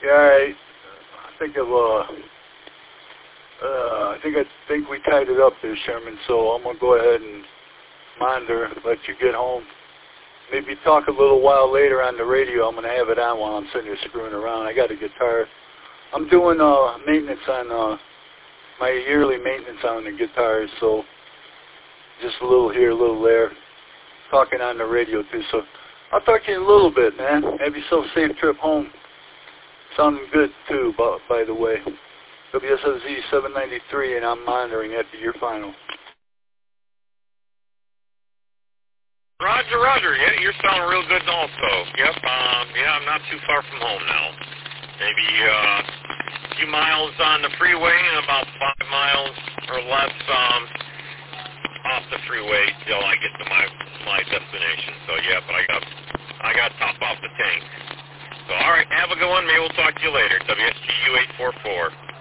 Yeah, I think we tied it up there, Sherman. So I'm gonna go ahead and monitor, let you get home. Maybe talk a little while later on the radio. I'm gonna have it on while I'm sitting here screwing around. I got a guitar. I'm doing maintenance on my yearly maintenance on the guitars. So just a little here, a little there. Talking on the radio too. So I'll talk to you in a little bit, man. Have yourself a safe trip home. Sounding good too, by the way. WSOZ 793, and I'm monitoring after your final. Roger. Yeah, you're sounding real good also. Yep. Yeah, I'm not too far from home now. Maybe a few miles on the freeway and about 5 miles or less off the freeway till I get to my destination. So yeah, but I got top off the tank. So all right, have a good one. Maybe we'll talk to you later. WSGU 844.